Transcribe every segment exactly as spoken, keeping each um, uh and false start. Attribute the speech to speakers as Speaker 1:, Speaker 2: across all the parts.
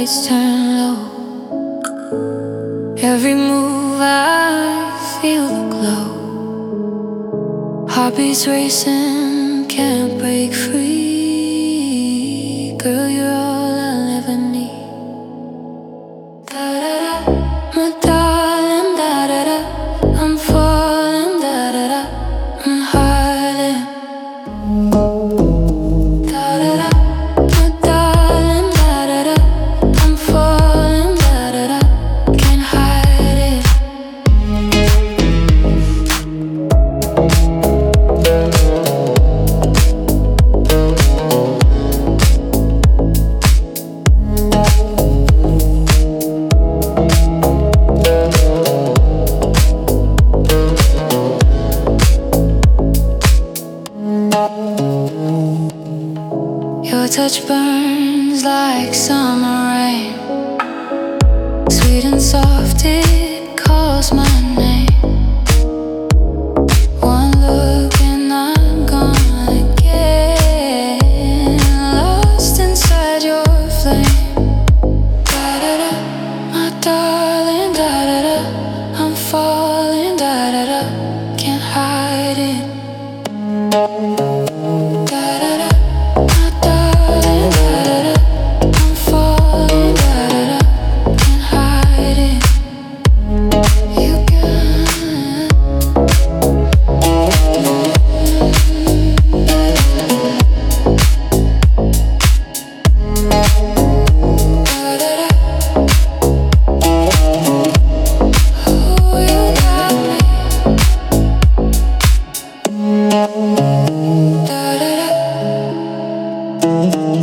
Speaker 1: lights turn low. Every move I feel the glow. Heartbeats racing, can't break free. Girl, you're all I'll ever need. Da-da-da, my darling, da-da-da. I'm falling, da-da-da. I'm hiding. Da-da-da, my darling, da-da-da. I'm falling, da-da-da. Can't hide it. Your touch burns like summer rain. Sweet and soft, it calls my name. One look and I'm gone again. Lost inside your flame. Da-da-da, my darling, da-da-da. I'm falling, da-da-da. Can't hide it. Da-da-da.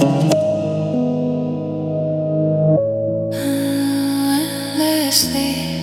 Speaker 1: Endlessly